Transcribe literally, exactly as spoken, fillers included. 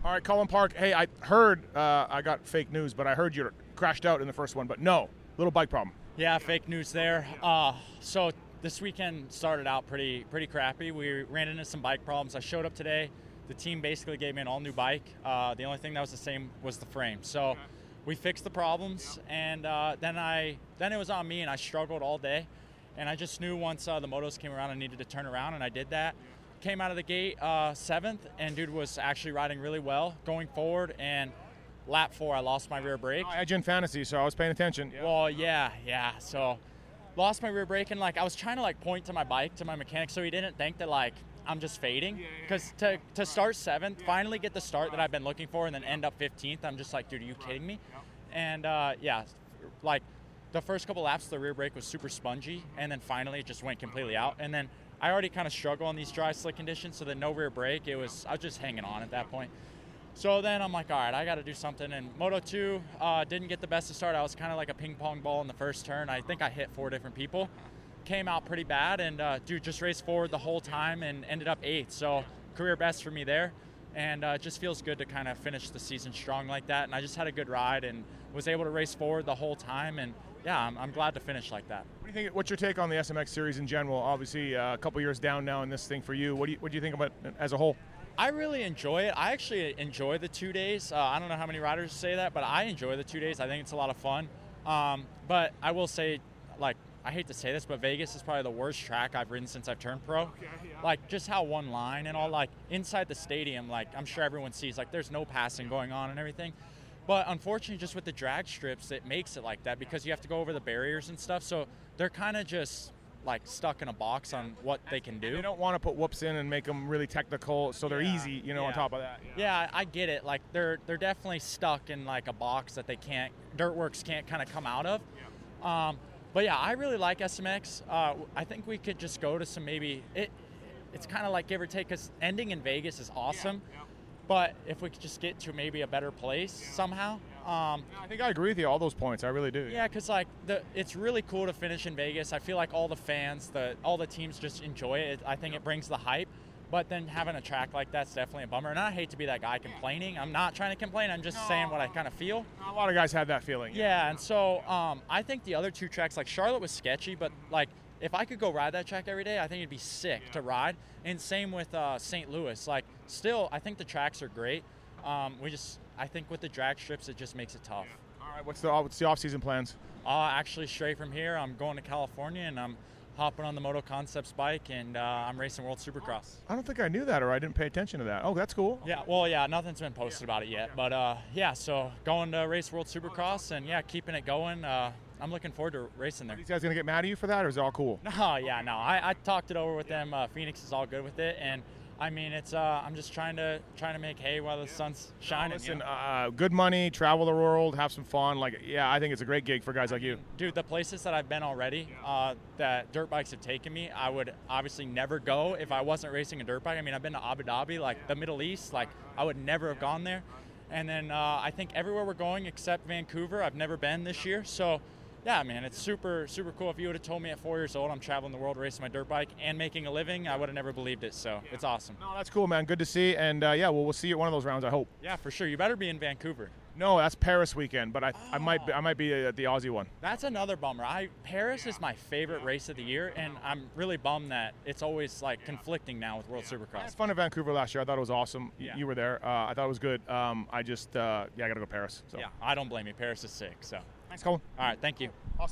All right, Cullen Park. Hey, I heard uh, I got fake news, but I heard you crashed out in the first one. But no, little bike problem. Yeah, fake news there. Uh, so this weekend started out pretty pretty crappy. We ran into some bike problems. I showed up today. The team basically gave me an all-new bike. Uh, the only thing that was the same was the frame. So okay. we fixed the problems, and uh, then I then it was on me, and I struggled all day. And I just knew once uh, the motos came around, I needed to turn around, and I did that. Came out of the gate uh, seventh, and dude was actually riding really well going forward. And lap four, I lost my rear brake. I had you in fantasy, so I was paying attention. Yeah. Well, yeah, yeah. So lost my rear brake, and like I was trying to like point to my bike to my mechanic, so he didn't think that like I'm just fading. Because yeah, yeah, yeah. to to start seventh, yeah. finally get the start that I've been looking for, and then end up fifteenth, I'm just like, dude, are you kidding me? Yeah. And uh, yeah, like the first couple laps, the rear brake was super spongy, and then finally it just went completely out, and then. I already kind of struggle on these dry, slick conditions, so the no rear brake, it was I was just hanging on at that point. So then I'm like, all right, I got to do something. And Moto two uh, didn't get the best to start. I was kind of like a ping pong ball in the first turn. I think I hit four different people. Came out pretty bad, and uh, dude just raced forward the whole time and ended up eighth. So career best for me there. And uh, it just feels good to kind of finish the season strong like that. And I just had a good ride and was able to race forward the whole time. And yeah, I'm, I'm glad to finish like that. What do you think? What's your take on the S M X series in general? Obviously, uh, a couple years down now in this thing for you. What do you What do you think about it as a whole? I really enjoy it. I actually enjoy the two days. Uh, I don't know how many riders say that, but I enjoy the two days. I think it's a lot of fun. Um, but I will say, like, I hate to say this, but Vegas is probably the worst track I've ridden since I've turned pro. Okay, yeah. Like, just how one line and all, like, inside the stadium, like, I'm sure everyone sees, like, there's no passing going on and everything. But unfortunately, just with the drag strips, it makes it like that because you have to go over the barriers and stuff. So they're kind of just like stuck in a box on what they can do. They don't want to put whoops in and make them really technical, so they're yeah, easy, you know, yeah. on top of that. Yeah. yeah, I get it. Like they're they're definitely stuck in like a box that they can't, Dirtworks can't kind of come out of. Yeah. Um, but yeah, I really like S M X. Uh, I think we could just go to some maybe it. It's kind of like give or take because ending in Vegas is awesome. Yeah, yeah. But if we could just get to maybe a better place yeah. somehow. Um, yeah, I think I agree with you, all those points. I really do. Yeah, because like the, it's really cool to finish in Vegas. I feel like all the fans, the all the teams just enjoy it. I think it brings the hype. But then having a track like that's definitely a bummer. And I hate to be that guy complaining. I'm not trying to complain. I'm just no, saying what I kind of feel. A lot of guys have that feeling. Yeah, yeah and so um, I think the other two tracks, like Charlotte was sketchy, but like if I could go ride that track every day, I think it'd be sick yeah. to ride. And same with uh, Saint Louis. Like, still, I think the tracks are great. Um, we just, I think with the drag strips, it just makes it tough. Yeah. All right, what's the what's the off-season plans? Uh, actually, straight from here, I'm going to California, and I'm hopping on the Moto Concepts bike, and uh, I'm racing World Supercross. I don't think I knew that, or I didn't pay attention to that. Oh, that's cool. Yeah, well, yeah, nothing's been posted yeah. about it yet. But, uh, yeah, so going to race World Supercross, and, yeah, keeping it going. Uh, I'm looking forward to racing there. Are these guys going to get mad at you for that, or is it all cool? No, yeah, no. I, I talked it over with them. Uh, Phoenix is all good with it, and I mean, it's. Uh, I'm just trying to trying to make hay while the sun's shining. No, listen, you know? uh, good money, travel the world, have some fun. Like, yeah, I think it's a great gig for guys like you. Dude, the places that I've been already, uh, that dirt bikes have taken me, I would obviously never go if I wasn't racing a dirt bike. I mean, I've been to Abu Dhabi, like the Middle East, like I would never have gone there. And then uh, I think everywhere we're going except Vancouver, I've never been this year. So. Yeah, man, it's super, super cool. If you would have told me at four years old I'm traveling the world racing my dirt bike and making a living, I would have never believed it. So yeah. It's awesome. No, that's cool, man. Good to see. And, uh, yeah, well, we'll see you at one of those rounds, I hope. Yeah, for sure. You better be in Vancouver. No, that's Paris weekend, but I, oh. I might be, I might be at the Aussie one. That's another bummer. I Paris is my favorite race of the year, and I'm really bummed that it's always, like, conflicting now with World Supercross. I had fun in Vancouver last year. I thought it was awesome. Yeah. You were there. Uh, I thought it was good. Um, I just, uh, yeah, I got to go to Paris. So. Yeah, I don't blame you. Paris is sick, so. Thanks, Colin. All right, thank you. Awesome.